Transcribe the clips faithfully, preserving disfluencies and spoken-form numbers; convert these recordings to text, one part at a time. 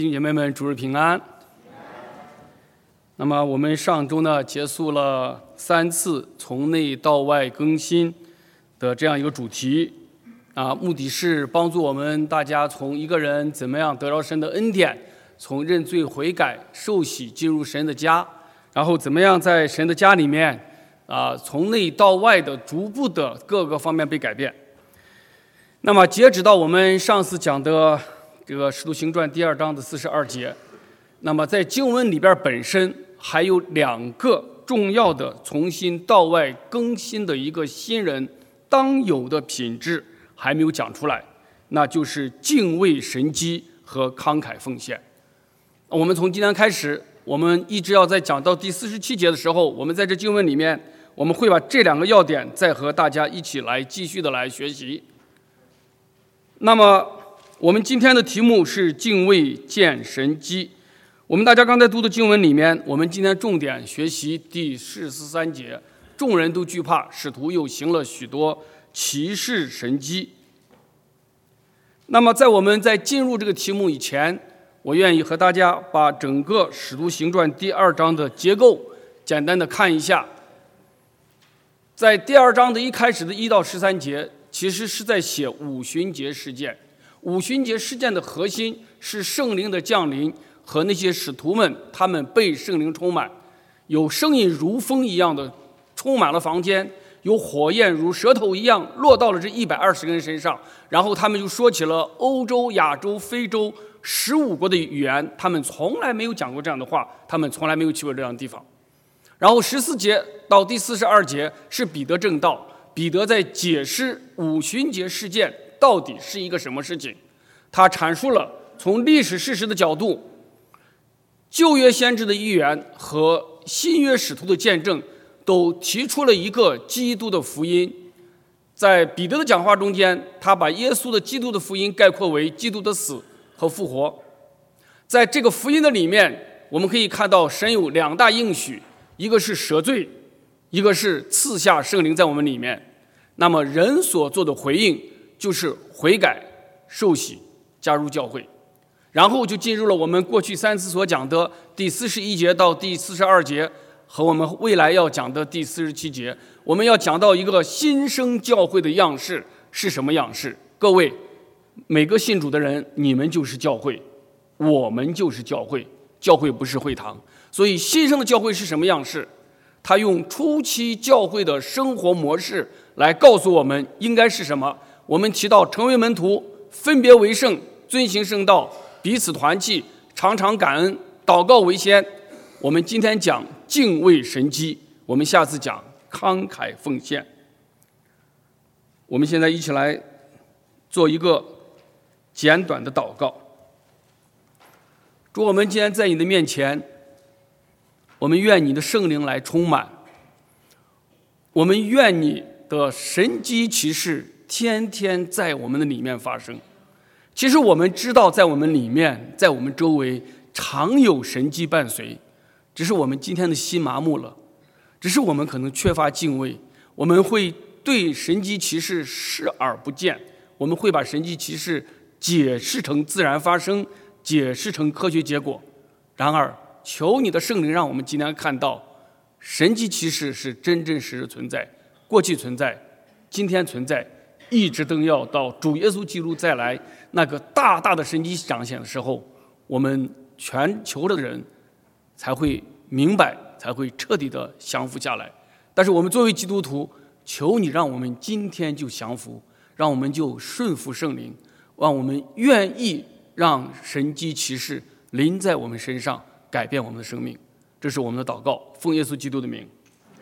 弟兄姐妹们，主日平安。那么我们上周呢结束了三次从内到外更新的这样一个主题啊，目的是帮助我们大家从一个人怎么样得到神的恩典，从认罪悔改受洗进入神的家，然后怎么样在神的家里面啊从内到外的逐步的各个方面被改变。那么截止到我们上次讲的这个《使徒行传》第二章的四十二节，那么在经文里边本身还有两个重要的从心到外更新的一个新人当有的品质还没有讲出来，那就是敬畏神机和慷慨奉献。我们从今天开始，我们一直要在讲到第四十七节的时候，我们在这经文里面，我们会把这两个要点再和大家一起来继续的来学习。那么我们今天的题目是敬畏见神机。我们大家刚才读的经文里面，我们今天重点学习第四十三节，众人都惧怕，使徒又行了许多奇事神机。那么在我们在进入这个题目以前，我愿意和大家把整个使徒行传第二章的结构简单的看一下。在第二章的一开始的一到十三节，其实是在写五旬节事件。五旬节事件的核心是圣灵的降临和那些使徒们他们被圣灵充满，有声音如风一样的充满了房间，有火焰如舌头一样落到了这一百二十个人身上，然后他们就说起了欧洲、亚洲、非洲十五国的语言，他们从来没有讲过这样的话，他们从来没有去过这样的地方。然后十四节到第四十二节是彼得正道，彼得在解释五旬节事件到底是一个什么事情。他阐述了从历史事实的角度，旧约先知的预言和新约使徒的见证都提出了一个基督的福音。在彼得的讲话中间，他把耶稣的基督的福音概括为基督的死和复活。在这个福音的里面，我们可以看到神有两大应许，一个是赦罪，一个是赐下圣灵在我们里面。那么人所做的回应就是悔改、受洗、加入教会，然后就进入了我们过去三次所讲的第四十一节到第四十二节，和我们未来要讲的第四十七节。我们要讲到一个新生教会的样式是什么样式。各位，每个信主的人，你们就是教会，我们就是教会，教会不是会堂。所以新生的教会是什么样式？他用初期教会的生活模式来告诉我们应该是什么。我们提到成为门徒，分别为圣，遵行圣道，彼此团契，常常感恩，祷告为先。我们今天讲敬畏神机，我们下次讲慷慨奉献。我们现在一起来做一个简短的祷告。主，我们今天在你的面前，我们愿你的圣灵来充满，我们愿你的神机奇事天天在我们的里面发生。其实我们知道在我们里面，在我们周围常有神迹伴随，只是我们今天的心麻木了，只是我们可能缺乏敬畏，我们会对神迹奇事视而不见，我们会把神迹奇事解释成自然发生，解释成科学结果。然而求你的圣灵让我们今天看到神迹奇事是真真实实存在，过去存在，今天存在，一直等要到主耶稣基督再来那个大大的神迹彰显的时候，我们全球的人才会明白，才会彻底的降服下来。但是我们作为基督徒，求你让我们今天就降服，让我们就顺服圣灵，让我们愿意让神迹奇事临在我们身上，改变我们的生命。这是我们的祷告，奉耶稣基督的名。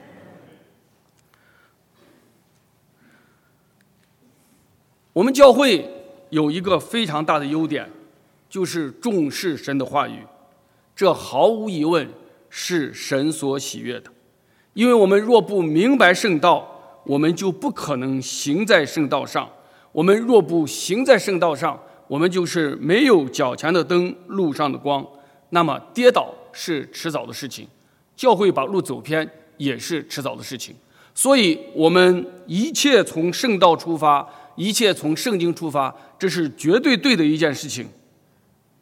我们教会有一个非常大的优点，就是重视神的话语，这毫无疑问是神所喜悦的。因为我们若不明白圣道，我们就不可能行在圣道上，我们若不行在圣道上，我们就是没有脚前的灯，路上的光，那么跌倒是迟早的事情，教会把路走偏也是迟早的事情。所以我们一切从圣道出发，一切从圣经出发，这是绝对对的一件事情。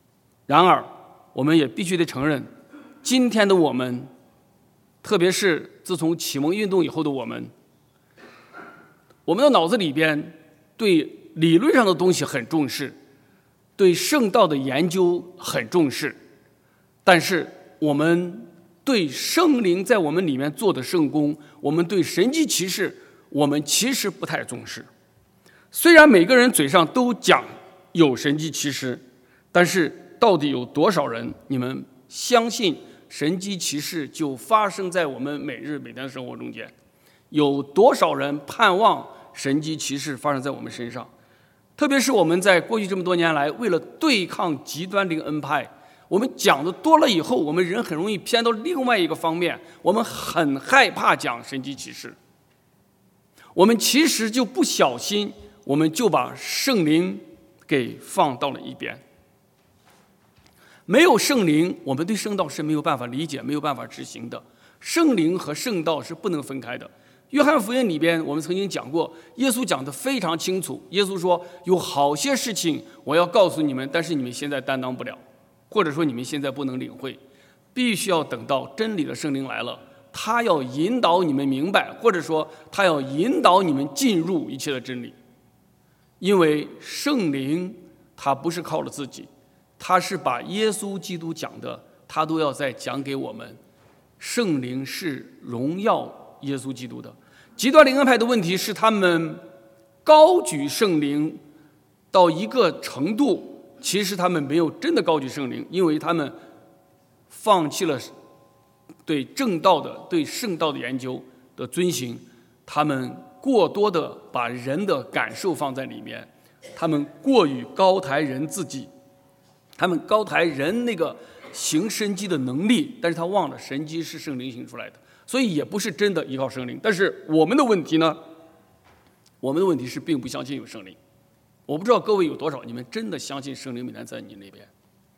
然而，我们也必须得承认，今天的我们，特别是自从启蒙运动以后的我们，我们的脑子里边对理论上的东西很重视，对圣道的研究很重视，但是我们对圣灵在我们里面做的圣工，我们对神迹奇事，我们其实不太重视。虽然每个人嘴上都讲有神迹奇事，但是到底有多少人你们相信神迹奇事就发生在我们每日每天的生活中间？有多少人盼望神迹奇事发生在我们身上？特别是我们在过去这么多年来，为了对抗极端灵恩派，我们讲的多了以后，我们人很容易偏到另外一个方面，我们很害怕讲神迹奇事。我们其实就不小心，我们就把圣灵给放到了一边。没有圣灵，我们对圣道是没有办法理解、没有办法执行的。圣灵和圣道是不能分开的。约翰福音里边，我们曾经讲过，耶稣讲得非常清楚。耶稣说：“有好些事情我要告诉你们，但是你们现在担当不了，或者说你们现在不能领会，必须要等到真理的圣灵来了，他要引导你们明白，或者说他要引导你们进入一切的真理。因为圣灵他不是靠了自己，他是把耶稣基督讲的，他都要再讲给我们。圣灵是荣耀耶稣基督的。极端灵恩派的问题是，他们高举圣灵到一个程度，其实他们没有真的高举圣灵，因为他们放弃了对正道的、对圣道的研究的遵行，他们过多的把人的感受放在里面，他们过于高抬人自己，他们高抬人那个行神迹的能力，但是他忘了神迹是圣灵行出来的，所以也不是真的依靠圣灵。但是我们的问题呢？我们的问题是并不相信有圣灵。我不知道各位有多少你们真的相信圣灵每天在你那边。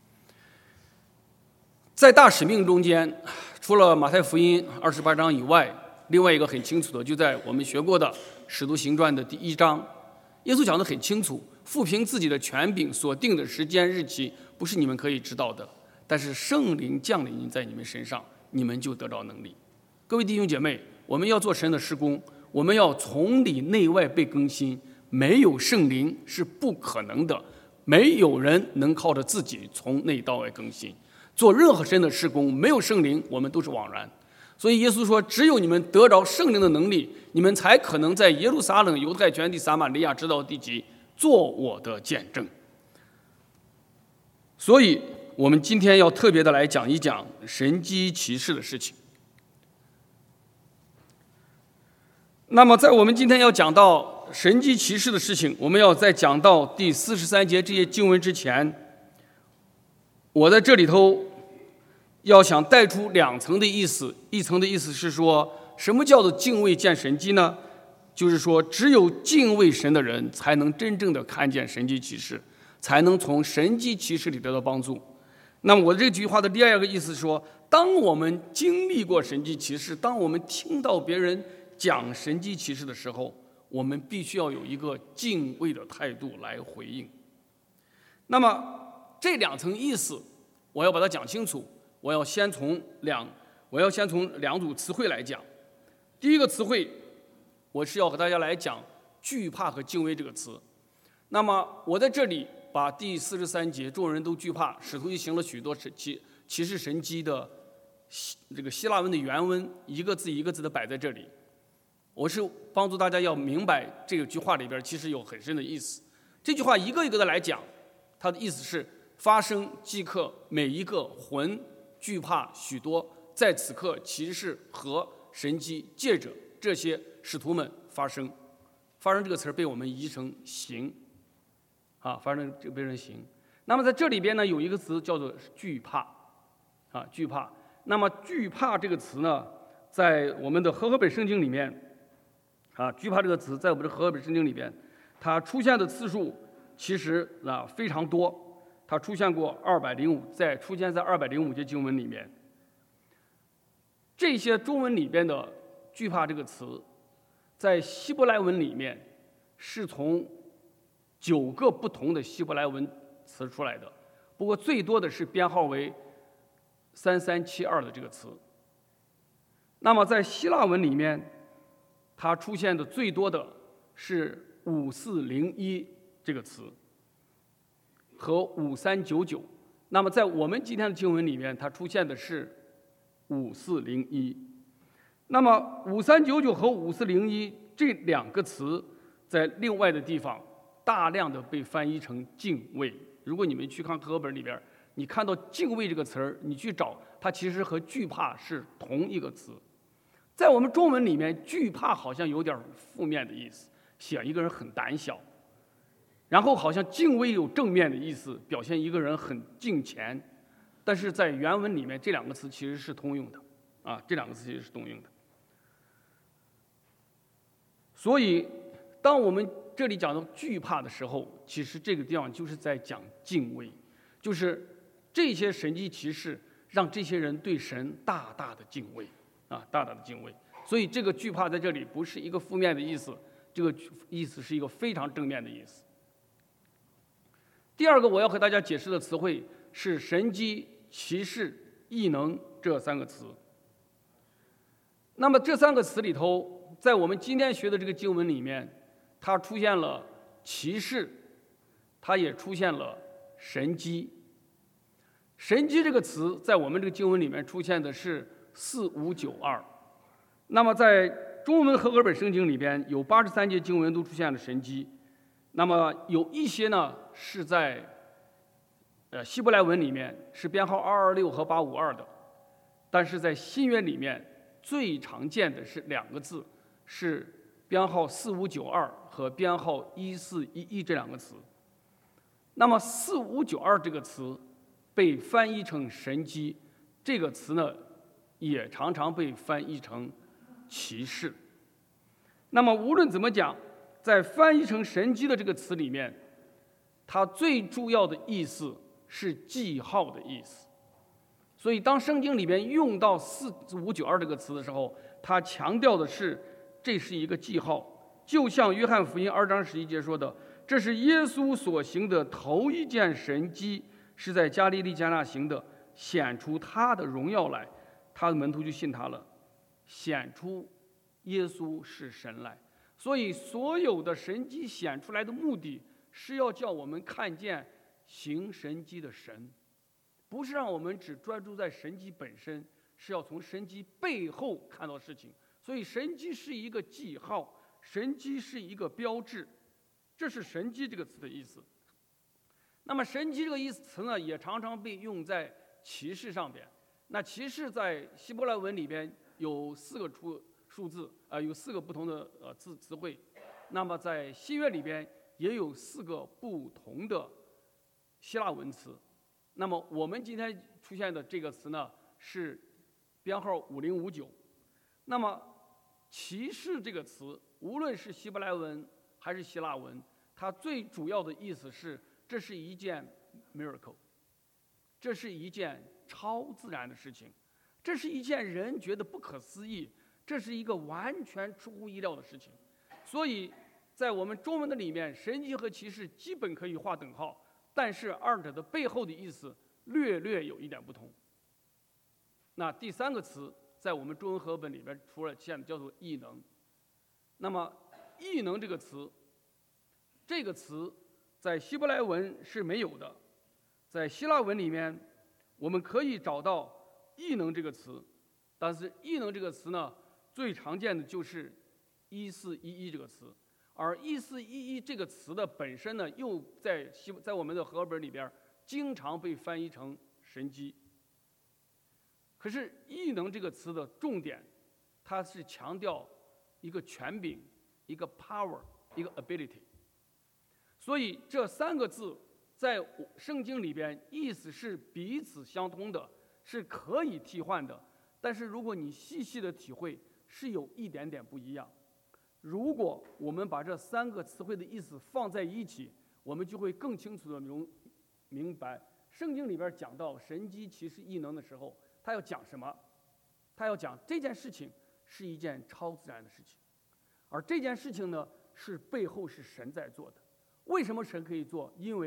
在大使命中间，除了马太福音二十八章以外，另外一个很清楚的，就在我们学过的使徒行传的第一章，耶稣讲得很清楚，父凭自己的权柄所定的时间日期不是你们可以知道的，但是圣灵降临在你们身上，你们就得到能力。各位弟兄姐妹，我们要做神的事工，我们要从里内外被更新，没有圣灵是不可能的，没有人能靠着自己从内到外更新。做任何神的事工，没有圣灵，我们都是枉然。所以耶稣说，只有你们得着圣灵的能力，你们才可能在耶路撒冷、犹太全地、撒玛利亚直到地极做我的见证。所以我们今天要特别的来讲一讲神迹奇事的事情。那么在我们今天要讲到神迹奇事的事情，我们要在讲到第四十三节这些经文之前，我在这里头要想带出两层的意思。一层的意思是说，什么叫做敬畏见神迹呢？就是说，只有敬畏神的人才能真正的看见神迹奇事，才能从神迹奇事里得到帮助。那么我这句话的第二个意思是说，当我们经历过神迹奇事，当我们听到别人讲神迹奇事的时候，我们必须要有一个敬畏的态度来回应。那么这两层意思我要把它讲清楚，我要先从两我要先从两组词汇来讲。第一个词汇，我是要和大家来讲惧怕和敬畏这个词。那么我在这里把第四十三节众人都惧怕，使徒行了许多奇奇事神迹的这个希腊文的原文一个字一个字的摆在这里，我是帮助大家要明白这个句话里边其实有很深的意思。这句话一个一个的来讲，它的意思是发生即刻每一个魂惧怕许多，在此刻奇事和神迹借着这些使徒们发生。发生这个词被我们译成行啊，发生这个被人行。那么在这里边呢，有一个词叫做惧怕啊，惧怕。那么惧怕这个词呢，在我们的和合本圣经里面啊，惧怕这个词在我们的和合本圣经里边，它出现的次数其实啊非常多。它出现过二百零五，在出现在二百零五节经文里面。这些中文里边的惧怕这个词，在希伯来文里面是从九个不同的希伯来文词出来的， 不过最多的是编号为三三七二的这个词。那么在希腊文里面，它出现的最多的是五四零一这个词和五三九九。那么在我们今天的经文里面，它出现的是五四零一。那么五三九九和五四零一这两个词，在另外的地方大量的被翻译成敬畏。如果你们去看课本里边，你看到敬畏这个词儿，你去找它，其实和惧怕是同一个词。在我们中文里面，惧怕好像有点负面的意思，写一个人很胆小。然后好像敬畏有正面的意思，表现一个人很敬虔。但是在原文里面，这两个词其实是通用的，啊，这两个词其实是通用的。所以，当我们这里讲到惧怕的时候，其实这个地方就是在讲敬畏，就是这些神迹奇事让这些人对神大大的敬畏，啊，大大的敬畏。所以这个惧怕在这里不是一个负面的意思，这个意思是一个非常正面的意思。第二个我要和大家解释的词汇是神迹、奇事、异能这三个词。那么这三个词里头，在我们今天学的这个经文里面，它出现了奇事，它也出现了神迹。神迹这个词在我们这个经文里面出现的是四五九二。那么在中文和合本圣经里边，有八十三节经文都出现了神迹。那么有一些呢是在呃希伯来文里面是编号二二六和八五二的，但是在新约里面最常见的是两个字，是编号四五九二和编号一四一一这两个词。那么四五九二这个词被翻译成神迹，这个词呢也常常被翻译成奇事。那么无论怎么讲，在翻译成神迹的这个词里面，它最主要的意思是记号的意思。所以当圣经里边用到四五九二这个词的时候，它强调的是这是一个记号，就像约翰福音二章十一节说的，这是耶稣所行的头一件神迹，是在加利利迦纳行的，显出他的荣耀来，他的门徒就信他了，显出耶稣是神来。所以所有的神迹显出来的目的是要叫我们看见行神迹的神，不是让我们只专注在神迹本身，是要从神迹背后看到事情。所以神迹是一个记号，神迹是一个标志，这是神迹这个词的意思。那么神迹这个意思词呢，也常常被用在奇事上边。那奇事在希伯来文里边有四个出数字，呃，有四个不同的呃字词汇。那么在新约里边也有四个不同的希腊文词。那么我们今天出现的这个词呢是编号五零五九。那么奇事这个词，无论是希伯来文还是希腊文，它最主要的意思是这是一件 miracle， 这是一件超自然的事情，这是一件人觉得不可思议，这是一个完全出乎意料的事情。所以在我们中文的里面，神迹和奇事基本可以划等号，但是二者的背后的意思略略有一点不同。那第三个词在我们中文和本里边出了现的叫做异能。那么异能这个词，这个词在希伯来文是没有的，在希腊文里面我们可以找到异能这个词，但是异能这个词呢最常见的就是一四一一这个词，而一四一一这个词的本身呢又在西在我们的和本里边经常被翻译成神迹。可是异能这个词的重点，它是强调一个权柄，一个 power， 一个 ability。 所以这三个字在圣经里边意思是彼此相通的，是可以替换的，但是如果你细细的体会，是有一点点不一样。如果我们把这三个词汇的意思放在一起，我们就会更清楚的明明白圣经里边讲到神迹奇事异能的时候，他要讲什么？他要讲这件事情是一件超自然的事情，而这件事情呢是背后是神在做的。为什么神可以做？因为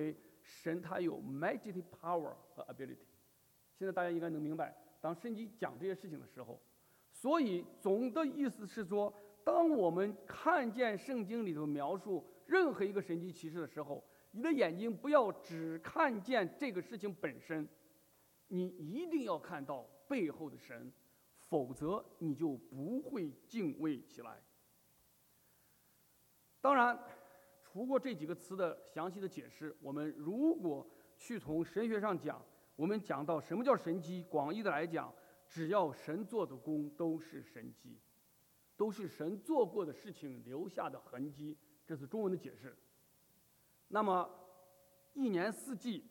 神他有 majesty power 和 ability。现在大家应该能明白，当圣经讲这些事情的时候，所以总的意思是说，当我们看见圣经里头描述任何一个神迹奇事的时候，你的眼睛不要只看见这个事情本身，你一定要看到背后的神，否则你就不会敬畏起来。当然，除过这几个词的详细的解释，我们如果去从神学上讲，我们讲到什么叫神迹，广义的来讲，只要神做的工都是神迹，都是神做过的事情留下的痕迹，这是中文的解释。那么一年四季，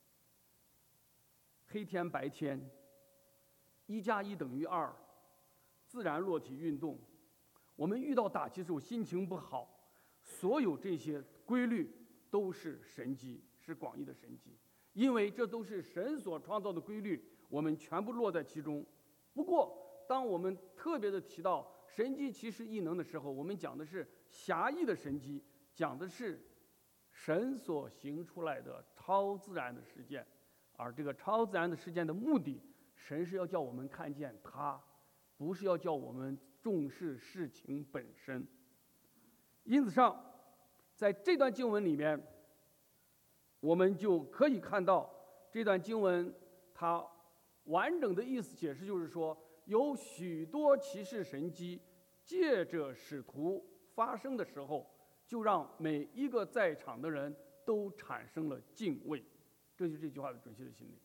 黑天白天，一加一等于二，自然落体运动，我们遇到打击的时候心情不好，所有这些规律都是神迹，是广义的神迹，因为这都是神所创造的规律，我们全部落在其中。不过当我们特别的提到神迹奇事异能的时候，我们讲的是狭义的神迹，讲的是神所行出来的超自然的事件，而这个超自然的事件的目的，神是要叫我们看见它，不是要叫我们重视事情本身。因此上，在这段经文里面，我们就可以看到这段经文它完整的意思解释，就是说有许多奇事神迹借着使徒发生的时候，就让每一个在场的人都产生了敬畏，这就是这句话的准确的心理。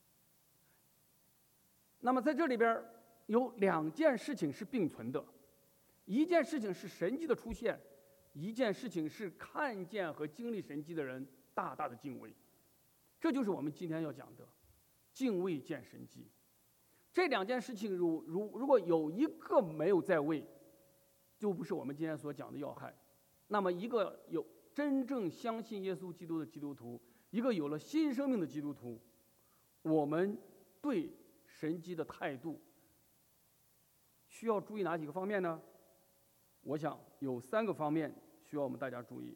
那么在这里边有两件事情是并存的，一件事情是神迹的出现，一件事情是看见和经历神迹的人大大的敬畏。这就是我们今天要讲的敬畏见神迹。这两件事情如如如果有一个没有在位，就不是我们今天所讲的要害。那么一个有真正相信耶稣基督的基督徒，一个有了新生命的基督徒，我们对神迹的态度需要注意哪几个方面呢？我想有三个方面需要我们大家注意。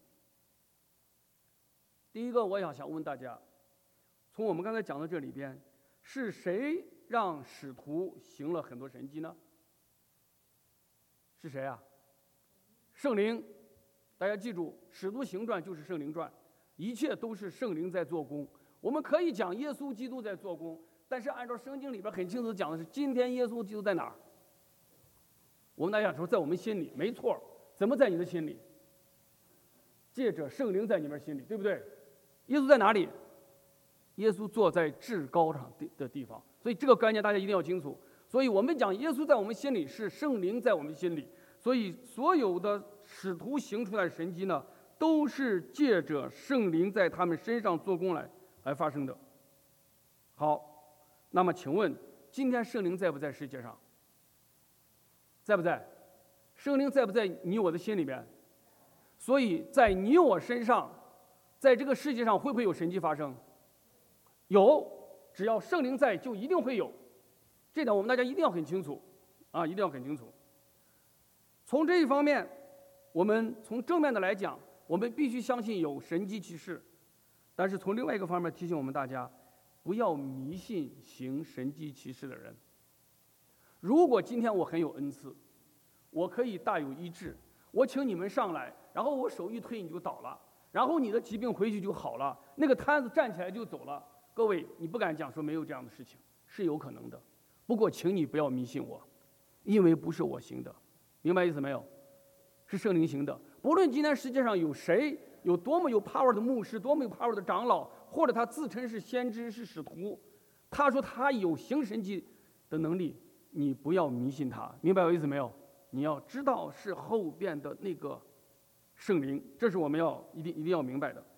第一个，我想想问大家，从我们刚才讲的这里边，是谁让使徒行了很多神迹呢？是谁啊？圣灵。大家记住，使徒行传就是圣灵传，一切都是圣灵在做工。我们可以讲耶稣基督在做工，但是按照圣经里边很清楚讲的是，今天耶稣基督在哪儿？我们大家说在我们心里，没错。怎么在你的心里？借着圣灵在你们心里，对不对？耶稣在哪里？耶稣坐在至高上的地方，所以这个概念大家一定要清楚。所以我们讲耶稣在我们心里，是圣灵在我们心里。所以所有的使徒行出来的神迹呢，都是借着圣灵在他们身上做工来来发生的。好，那么请问今天圣灵在不在世界上？在不在？圣灵在不在你我的心里边？所以在你我身上，在这个世界上会不会有神迹发生？有，只要圣灵在，就一定会有。这点我们大家一定要很清楚啊，一定要很清楚。从这一方面，我们从正面的来讲，我们必须相信有神迹奇事，但是从另外一个方面提醒我们大家，不要迷信行神迹奇事的人。如果今天我很有恩赐，我可以大有医治，我请你们上来，然后我手一推你就倒了，然后你的疾病回去就好了，那个摊子站起来就走了。各位，你不敢讲说没有这样的事情，是有可能的。不过请你不要迷信我，因为不是我行的。明白意思没有？是圣灵行的。不论今天世界上有谁，有多么有 power 的牧师，多么有 power 的长老，或者他自称是先知是使徒，他说他有行神迹的能力，你不要迷信他。明白我意思没有？你要知道是后边的那个圣灵，这是我们要一定一定要明白的。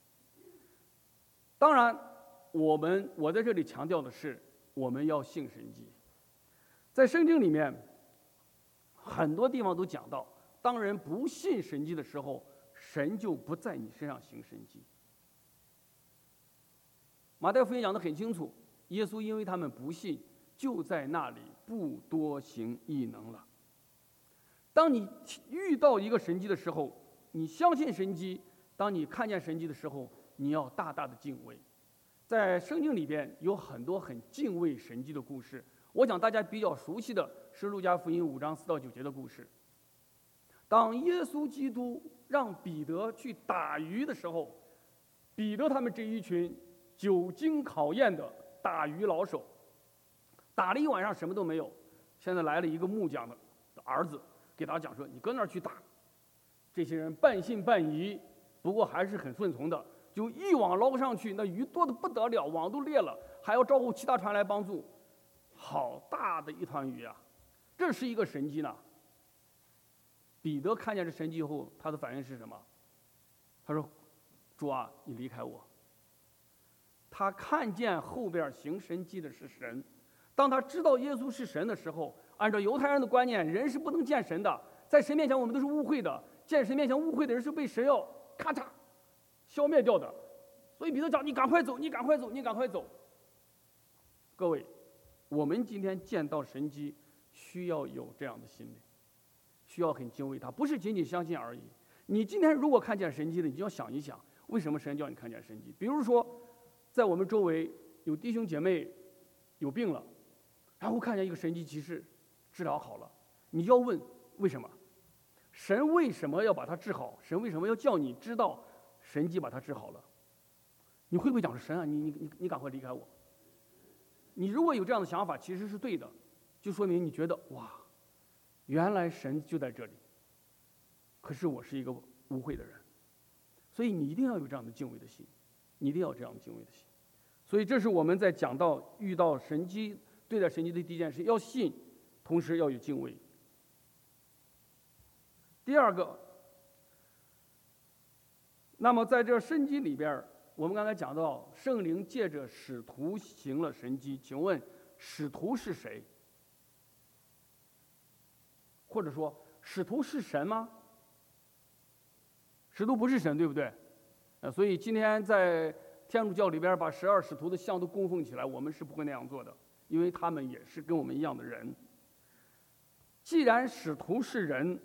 当然，我们我在这里强调的是，我们要信神迹。在圣经里面，很多地方都讲到，当人不信神迹的时候，神就不在你身上行神迹。马太福音讲得很清楚，耶稣因为他们不信，就在那里不多行异能了。当你遇到一个神迹的时候，你相信神迹，当你看见神迹的时候， 你要大大的敬畏。在圣经里边有很多很敬畏神迹的故事，我想大家比较熟悉的是路加福音五章四到九节的故事。当耶稣基督让彼得去打鱼的时候，彼得他们这一群久经考验的打鱼老手，打了一晚上什么都没有，现在来了一个木匠的儿子，给他讲说：“你搁那儿去打。”这些人半信半疑，不过还是很顺从的，就一网捞上去，那鱼多得不得了，网都裂了，还要招呼其他船来帮助，好大的一团鱼啊！这是一个神迹呢。彼得看见这神迹以后，他的反应是什么？他说：“主啊，你离开我。”他看见后边行神迹的是神。当他知道耶稣是神的时候，按照犹太人的观念，人是不能见神的，在神面前我们都是污秽的，见神面前污秽的人是被神要咔嚓消灭掉的。所以彼得讲：“你赶快走，你赶快走，你赶快走。”各位，我们今天见到神迹，需要有这样的心理，需要很敬畏他，不是仅仅相信而已。你今天如果看见神迹了，你就要想一想，为什么神叫你看见神迹？比如说，在我们周围有弟兄姐妹有病了，然后看见一个神迹奇事，治疗好了，你就要问为什么？神为什么要把它治好？神为什么要叫你知道神迹把它治好了？你会不会讲说神啊，你你你你赶快离开我？你如果有这样的想法，其实是对的，就说明你觉得哇，原来神就在这里。可是我是一个污秽的人，所以你一定要有这样的敬畏的心，你一定要有这样的敬畏的心。所以这是我们在讲到遇到神迹、对待神迹的第一件事，要信，同时要有敬畏。第二个，那么在这圣经里边，我们刚才讲到圣灵借着使徒行了神迹，请问使徒是谁？或者说使徒是神吗？使徒不是神，对不对？呃，所以今天在天主教里边把十二使徒的像都供奉起来，我们是不会那样做的，因为他们也是跟我们一样的人。既然使徒是人，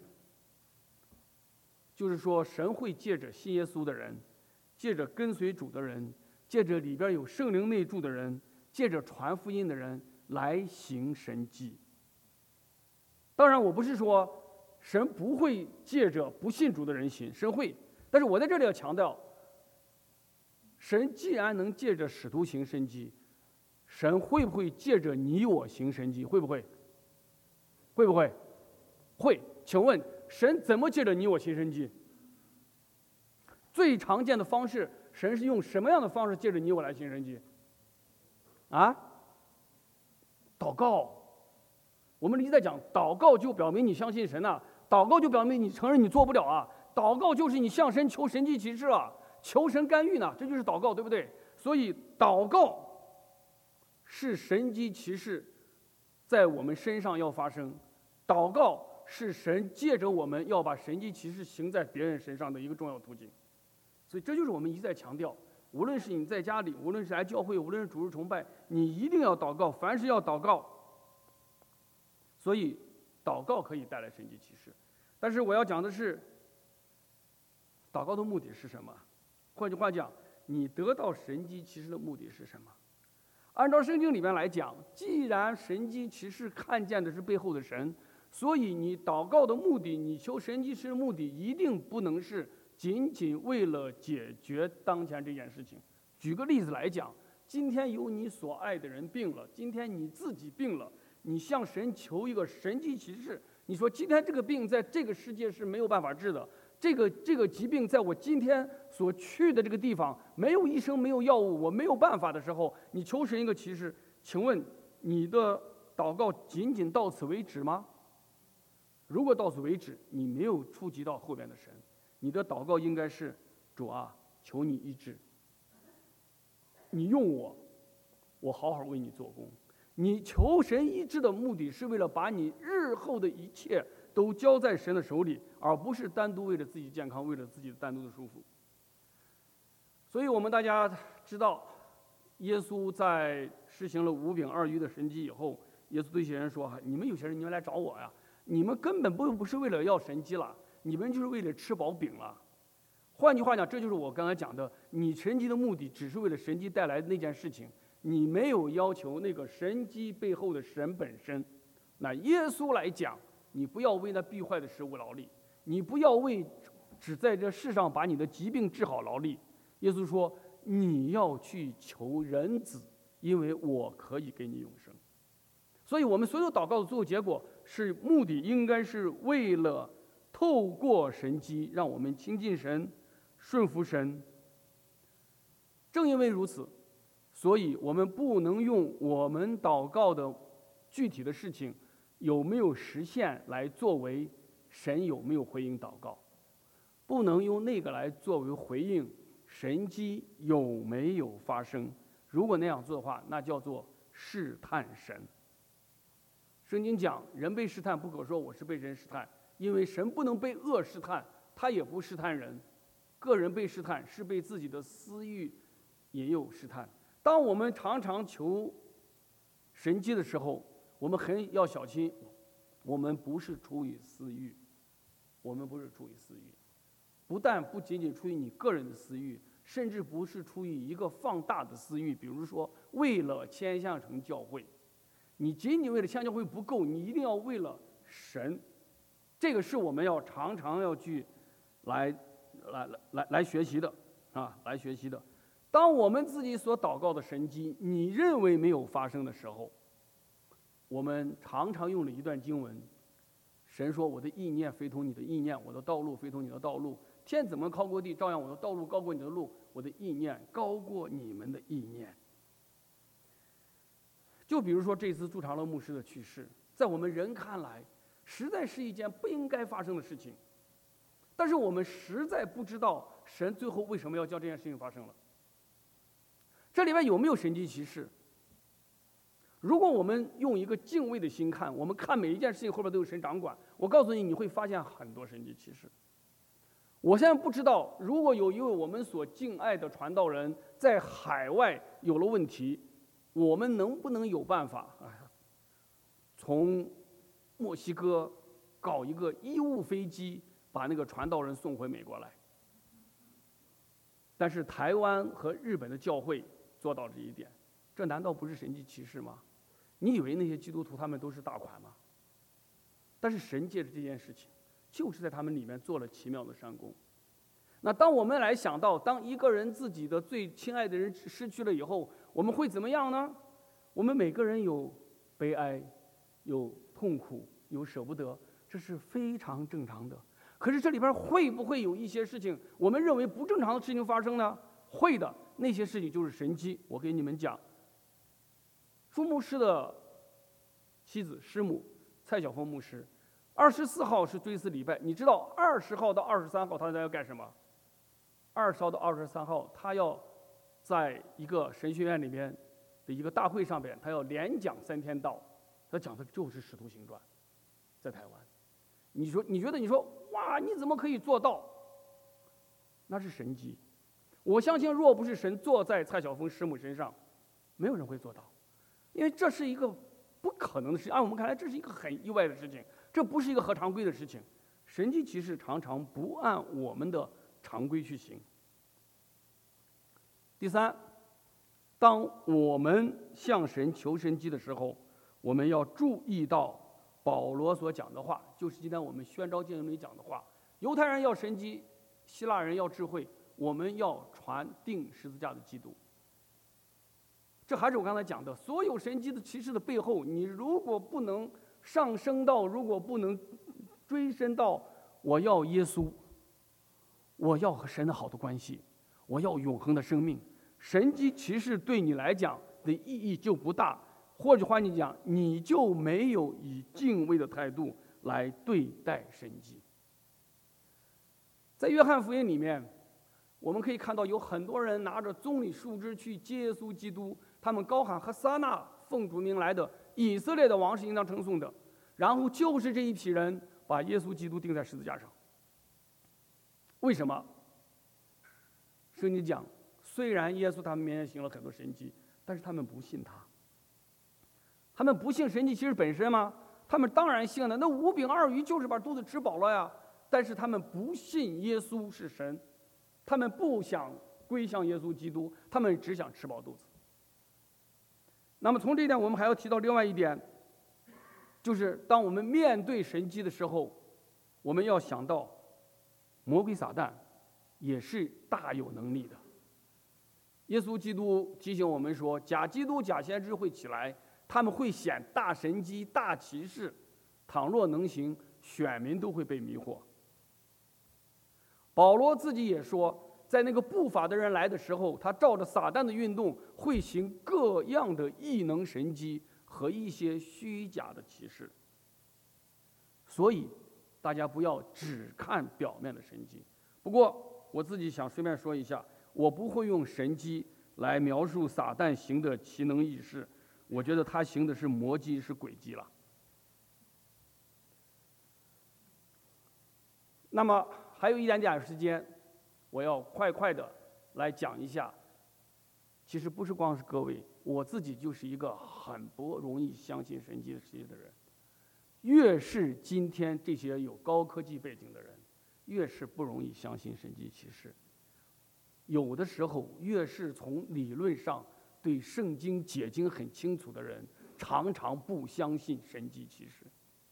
就是说神会借着信耶稣的人，借着跟随主的人，借着里边有圣灵内住的人，借着传福音的人来行神迹。当然我不是说神不会借着不信主的人行，神会，但是我在这里要强调，神既然能借着使徒行神迹，神会不会借着你我行神迹？会不会？会不会？会。请问神怎么借着你我行神迹？最常见的方式，神是用什么样的方式借着你我来行神迹？啊？祷告。我们一直在讲，祷告就表明你相信神呐、啊，祷告就表明你承认你做不了啊，祷告就是你向神求神迹奇事啊，求神干预呢，这就是祷告，对不对？所以祷告是神迹奇事在我们身上要发生，祷告是神借着我们要把神迹奇事行在别人身上的一个重要途径。所以这就是我们一再强调，无论是你在家里，无论是来教会，无论是主日崇拜，你一定要祷告，凡事要祷告。所以祷告可以带来神迹奇事，但是我要讲的是，祷告的目的是什么？换句话讲，你得到神迹奇事的目的是什么？按照圣经里面来讲，既然神迹奇事看见的是背后的神，所以你祷告的目的，你求神迹奇事的目的，一定不能是仅仅为了解决当前这件事情。举个例子来讲，今天有你所爱的人病了，今天你自己病了，你向神求一个神迹奇事，你说今天这个病在这个世界是没有办法治的，这个这个疾病在我今天所去的这个地方没有医生，没有药物，我没有办法的时候，你求神一个奇事，请问你的祷告仅仅到此为止吗？如果到此为止，你没有触及到后边的神，你的祷告应该是：主啊，求你医治，你用我，我好好为你做工。你求神医治的目的是为了把你日后的一切都交在神的手里，而不是单独为了自己健康，为了自己单独的舒服。所以我们大家知道，耶稣在实行了五饼二鱼的神迹以后，耶稣对这些人说：你们有些人你们来找我呀，你们根本不不是为了要神迹了，你们就是为了吃饱饼了。 换句话讲，这就是我刚才讲的，你神迹的目的只是为了神迹带来的那件事情，你没有要求那个神迹背后的神本身。那耶稣来讲，你不要为那必坏的食物劳力，你不要为只在这世上把你的疾病治好劳力。耶稣说，你要去求人子，因为我可以给你永生。所以我们所有祷告的最后结果是目的应该是为了透过神迹让我们亲近神，顺服神。正因为如此，所以我们不能用我们祷告的具体的事情有没有实现来作为神有没有回应祷告，不能用那个来作为回应神迹有没有发生。如果那样做的话，那叫做试探神。圣经讲，人被试探不可说我是被神试探，因为神不能被恶试探，他也不试探人。个人被试探是被自己的私欲引诱试探。当我们常常求神迹的时候，我们很要小心，我们不是出于私欲，我们不是出于私欲，不但不仅仅出于你个人的私欲，甚至不是出于一个放大的私欲，比如说为了迁向成教会，你仅仅为了迁教会不够，你一定要为了神。这个是我们要常常要去来来来来学习的啊，来学习的。当我们自己所祷告的神迹，你认为没有发生的时候，我们常常用了一段经文，神说，我的意念非同你的意念，我的道路非同你的道路，天怎么高过地，照样我的道路高过你的路，我的意念高过你们的意念。就比如说这次朱长乐牧师的去世，在我们人看来实在是一件不应该发生的事情，但是我们实在不知道神最后为什么要叫这件事情发生了。这里面有没有神迹奇事？如果我们用一个敬畏的心看，我们看每一件事情后边都有神掌管，我告诉你，你会发现很多神迹奇事。我现在不知道，如果有一位我们所敬爱的传道人在海外有了问题，我们能不能有办法哎呀，从墨西哥搞一个医务飞机把那个传道人送回美国来？但是台湾和日本的教会做到这一点，这难道不是神迹奇事吗？你以为那些基督徒他们都是大款吗？但是神借着这件事情，就是在他们里面做了奇妙的善功。那当我们来想到，当一个人自己的最亲爱的人失去了以后，我们会怎么样呢？我们每个人有悲哀，有痛苦，有舍不得，这是非常正常的。可是这里边会不会有一些事情我们认为不正常的事情发生呢？会的，那些事情就是神迹。我给你们讲，朱牧师的妻子师母蔡晓峰牧师，二十四号是追思礼拜，你知道二十号到二十三号他要干什么？二十号到二十三号，他要在一个神学院里面的一个大会上边，他要连讲三天道，他讲的就是《使徒行传》，在台湾。你说，你觉得你说哇，你怎么可以做到？那是神迹。我相信，若不是神坐在蔡晓峰师母身上，没有人会做到，因为这是一个不可能的事情。按我们看来，这是一个很意外的事情，这不是一个合常规的事情。神迹其实常常不按我们的常规去行。第三，当我们向神求神迹的时候，我们要注意到保罗所讲的话，就是今天我们宣召经文里讲的话：犹太人要神迹，希腊人要智慧，我们要传钉十字架的基督。这还是我刚才讲的，所有神迹的奇事的背后，你如果不能上升到，如果不能追深到我要耶稣，我要和神的好的关系，我要永恒的生命，神迹奇事对你来讲的意义就不大。或者换句讲，你就没有以敬畏的态度来对待神迹。在约翰福音里面，我们可以看到有很多人拿着棕榈树枝去接耶稣基督，他们高喊和撒那，奉主名来的以色列的王是应当称颂的。然后就是这一批人把耶稣基督钉在十字架上。为什么？圣经讲，虽然耶稣他们面前行了很多神迹，但是他们不信他。他们不信神迹其实本身吗？他们当然信了，那五饼二鱼就是把肚子吃饱了呀。但是他们不信耶稣是神， 他们不想归向耶稣基督，他们只想吃饱肚子。那么从这一点，我们还要提到另外一点，就是当我们面对神迹的时候，我们要想到魔鬼撒旦也是大有能力的。耶稣基督提醒我们说，假基督假先知会起来，他们会显大神迹大奇事，倘若能行，选民都会被迷惑。保罗自己也说，在那个不法的人来的时候，他照着撒旦的运动，会行各样的异能神迹和一些虚假的奇事。所以大家不要只看表面的神迹。不过我自己想顺便说一下，我不会用神迹来描述撒旦行的奇能异事，我觉得他行的是魔迹，是诡计了。那么还有一点点时间，我要快快的来讲一下。其实不是光是各位，我自己就是一个很不容易相信神迹的人。越是今天这些有高科技背景的人，越是不容易相信神迹奇事。有的时候，越是从理论上对圣经解经很清楚的人，常常不相信神迹奇事。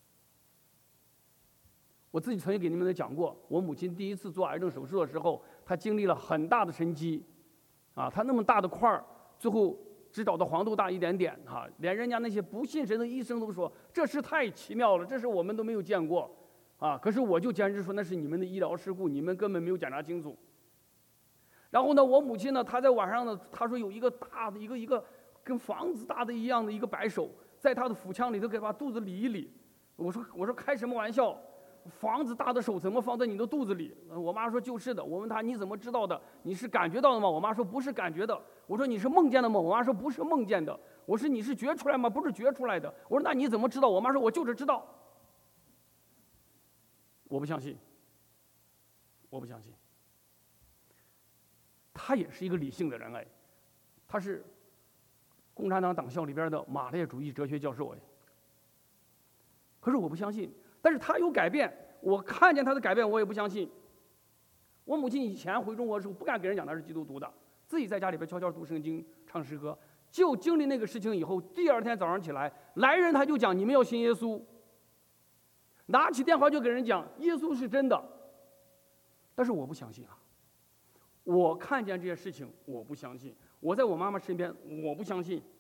我自己曾经给你们讲过，我母亲第一次做癌症手术的时候，她经历了很大的神迹，啊，她那么大的块儿，最后只找到黄豆大一点点，哈、啊，连人家那些不信神的医生都说这是太奇妙了，这是我们都没有见过，啊，可是我就坚持说那是你们的医疗事故，你们根本没有检查清楚。然后呢，我母亲呢，她在晚上呢，她说有一个大的一个一个跟房子大的一样的一个白手，在她的腹腔里头给把肚子理一理。我说我说开什么玩笑？房子大的手怎么放在你的肚子里？我妈说就是的。我问她你怎么知道的？你是感觉到的吗？我妈说不是感觉的。我说你是梦见的吗？我妈说不是梦见的。我说你是觉出来吗？不是觉出来的。我说那你怎么知道？我妈说我就是知道。我不相信，我不相信。他也是一个理性的人哎，他是共产党党校里边的马列主义哲学教授哎。可是我不相信。但是他有改变，我看见他的改变，我也不相信。我母亲以前回中国的时候，不敢给人讲她是基督徒的，自己在家里边悄悄读圣经、唱诗歌。就经历那个事情以后，第二天早上起来，来人他就讲你们要信耶稣，拿起电话就给人讲耶稣是真的。但是我不相信啊，我看见这些事情，我不相信。我在我妈妈身边，我不相信。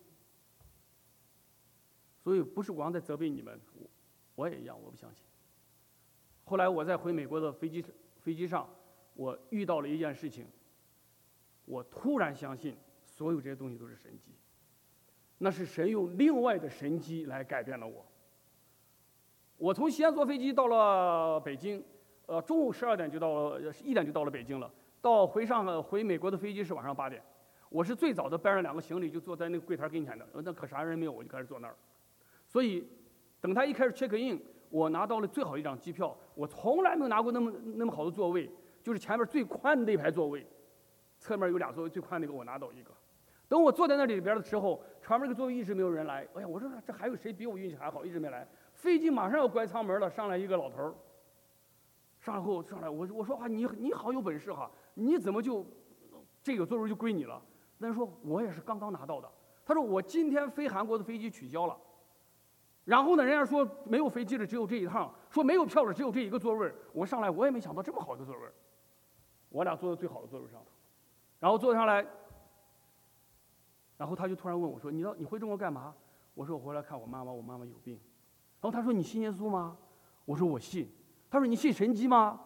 所以不是光在责备你们。我也一样，我不相信。后来我在回美国的飞机飞机上，我遇到了一件事情，我突然相信所有这些东西都是神迹，那是神用另外的神迹来改变了我。我从西安坐飞机到了北京，呃，中午十二点就到了，一点就到了北京了。到回上海回美国的飞机是晚上八点，我是最早的搬上两个行李就坐在那个柜台跟前的，那可啥人没有，我就开始坐那儿。所以。等他一开始 check in， 我拿到了最好一张机票。我从来没有拿过那么那么好的座位，就是前面最宽的那排座位，侧面有俩座位，最宽那个我拿到一个。等我坐在那里边的时候，前面这个座位一直没有人来。哎呀，我说这还有谁比我运气还好，一直没来。飞机马上要关舱门了，上来一个老头，上来后上来，我我说啊，你你好有本事哈，你怎么就这个座位就归你了？那人说我也是刚刚拿到的。他说我今天飞韩国的飞机取消了。然后呢，人家说没有飞机的只有这一趟，说没有票的只有这一个座位。我上来我也没想到这么好一个座位，我俩坐在最好的座位上头，然后坐上来，然后他就突然问我说：“你到你回中国干嘛？”我说：“我回来看我妈妈，我妈妈有病。”然后他说：“你信耶稣吗？”我说：“我信。”他说：“你信神迹吗？”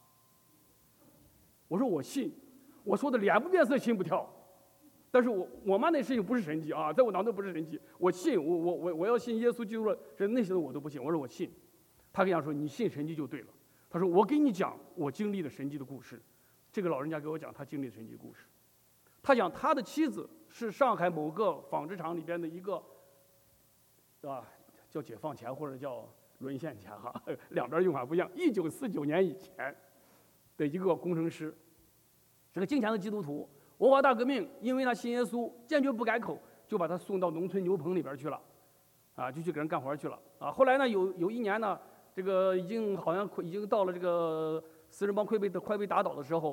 我说：“我信。”我说的脸不变色心不跳。但是我我妈那事情不是神迹啊，在我脑袋不是神迹，我信，我我我我要信耶稣基督了，这那些我都不信。我说我信，他跟人家说你信神迹就对了。他说我给你讲我经历的神迹的故事。这个老人家给我讲他经历的神迹故事。他讲他的妻子是上海某个纺织厂里边的一个，啊，叫解放前或者叫沦陷前哈，两边用法不一样。一九四九年以前的一个工程师，是个敬虔的基督徒。文化大革命，因为他信耶稣，坚决不改口，就把他送到农村牛棚里边去了，啊，就去给人干活去了啊。后来呢，有有一年呢，这个已经好像已经到了这个四人帮快被快被打倒的时候，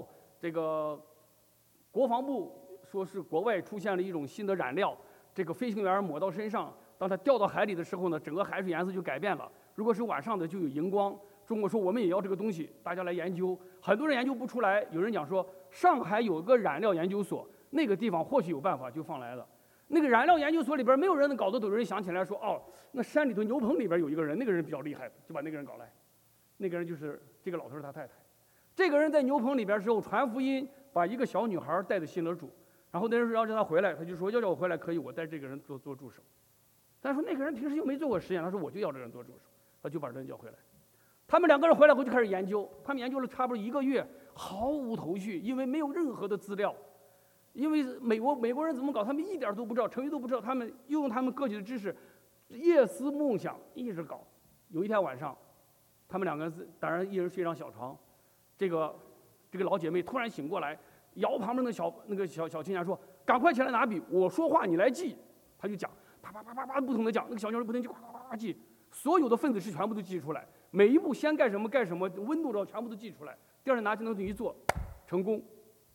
这个国防部说是国外出现了一种新的染料，这个飞行员抹到身上，当他掉到海里的时候呢，整个海水颜色就改变了。如果是晚上的，就有荧光。中国说我们也要这个东西，大家来研究，很多人研究不出来。有人讲说上海有个染料研究所，那个地方或许有办法，就放来了。那个染料研究所里边没有人能搞得懂，有人想起来说哦，那山里头牛棚里边有一个人，那个人比较厉害，就把那个人搞来。那个人就是这个老头是他太太。这个人在牛棚里边时候传福音，把一个小女孩带着信了主，然后那人说要叫他回来，他就说要叫我回来可以，我带这个人做做助手。但是说那个人平时又没做过实验，他说我就要这个人做助手，他就把人叫回来。他们两个人回来后就开始研究，他们研究了差不多一个月，毫无头绪，因为没有任何的资料。因为美国美国人怎么搞，他们一点都不知道，成语都不知道，他们用他们个体的知识，夜思梦想，一直搞。有一天晚上，他们两个人当然一人睡一张小床，这个这个老姐妹突然醒过来，摇旁边的小那个小小青年说：“赶快起来拿笔，我说话你来记。”他就讲，啪啪啪啪啪不同的讲，那个小妞儿不停就啪啪啪记，所有的分子式全部都记出来，每一步先干什么干什么，温度了全部都记出来。第二天拿起那东西一做，成功。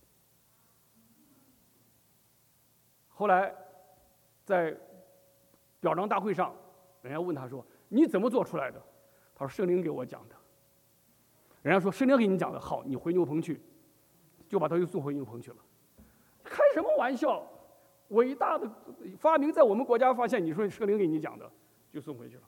后来在表彰大会上，人家问他说：“你怎么做出来的？”他说：“圣灵给我讲的。”人家说：“圣灵给你讲的好，你回牛棚去。”就把他又送回牛棚去了。开什么玩笑！伟大的发明在我们国家发现，你说圣灵给你讲的，就送回去了。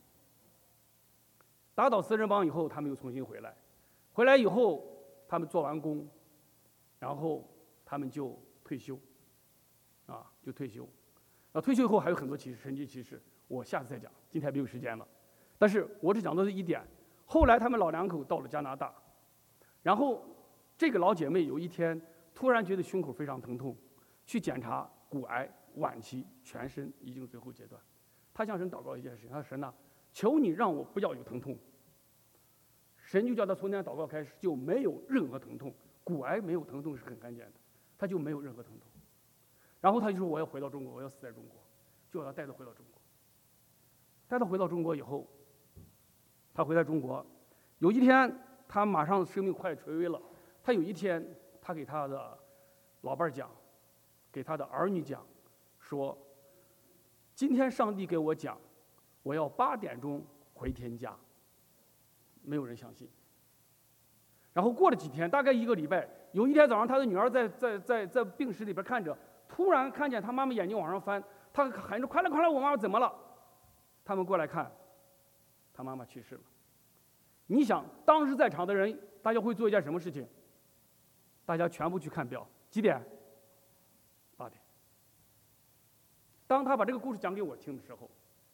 打倒四人帮以后，他们又重新回来。回来以后，他们做完工，然后他们就退休。啊，就退休。那退休以后还有很多启示，神迹启示，我下次再讲，今天没有时间了。但是我只讲到这一点。后来他们老两口到了加拿大，然后这个老姐妹有一天突然觉得胸口非常疼痛，去检查骨癌晚期，全身已经最后阶段。她向神祷告一件事，她说：“神呐，求你让我不要有疼痛。”神就叫她从那天祷告开始就没有任何疼痛，骨癌没有疼痛是很罕见的，她就没有任何疼痛。然后他就说：“我要回到中国，我要死在中国，就要带他回到中国。”带他回到中国以后，他回到中国，有一天他马上生命快垂危了。他有一天，他给他的老伴儿讲，给他的儿女讲，说：“今天上帝给我讲，我要八点钟回天家。”没有人相信。然后过了几天，大概一个礼拜，有一天早上，他的女儿在在在在病室里边看着。突然看见他妈妈眼睛往上翻，他喊着：“快来快来，我妈妈怎么了？”他们过来看，他妈妈去世了。你想，当时在场的人，大家会做一件什么事情？大家全部去看表，几点？八点。当他把这个故事讲给我听的时候，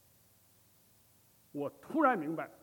我突然明白，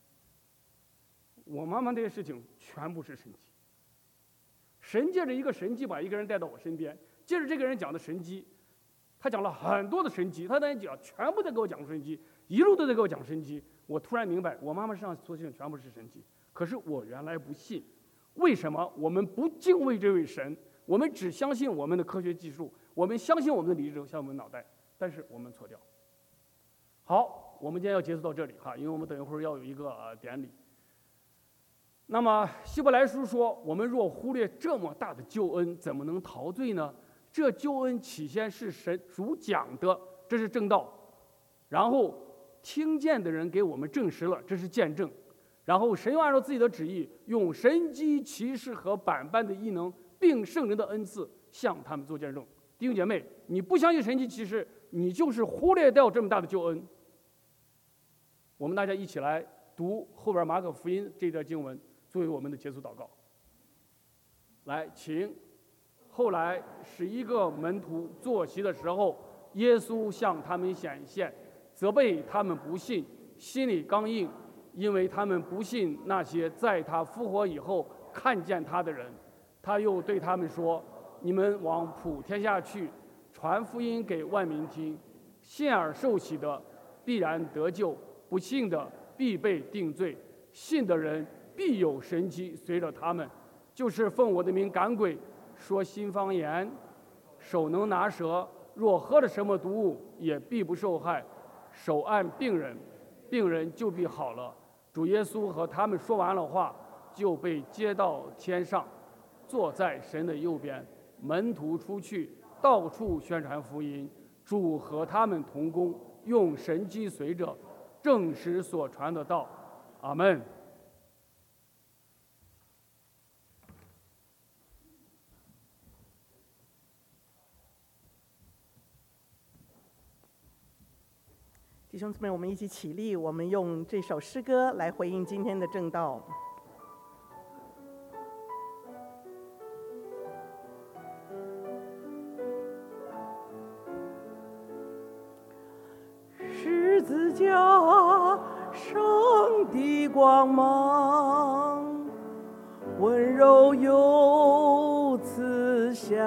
我妈妈这些事情全部是神迹。神借着一个神迹把一个人带到我身边。接着这个人讲的神迹，他讲了很多的神迹，他在讲全部在给我讲神迹，一路都在给我讲神迹。我突然明白，我妈妈身上所有全部是神迹，可是我原来不信。为什么我们不敬畏这位神？我们只相信我们的科学技术，我们相信我们的理智，像我们脑袋，但是我们错掉。好，我们今天要结束到这里哈，因为我们等一会儿要有一个、呃、典礼。那么希伯来书说，我们若忽略这么大的救恩，怎么能陶醉呢？这救恩起先是神主讲的，这是正道，然后听见的人给我们证实了，这是见证，然后神又按照自己的旨意，用神机奇事和百般的异能，并圣灵的恩赐向他们做见证。弟兄姐妹，你不相信神机奇事，你就是忽略掉这么大的救恩。我们大家一起来读后边马可福音这段经文，作为我们的结束祷告。来，请。后来十一个门徒坐席的时候，耶稣向他们显现，责备他们不信，心里刚硬，因为他们不信那些在他复活以后看见他的人。他又对他们说：“你们往普天下去，传福音给万民听。信而受洗的必然得救，不信的必被定罪。信的人必有神迹随着他们，就是奉我的名赶鬼，说新方言，手能拿蛇，若喝了什么毒物，也必不受害。手按病人，病人就必好了。”主耶稣和他们说完了话，就被接到天上。 坐在神的右边。门徒出去，到处宣传福音，主和他们同工，用神机随着，证实所传的道。阿们。 弟兄姊妹，我们一起起立，我们用这首诗歌来回应今天的正道。十字架上的光芒，温柔又慈祥。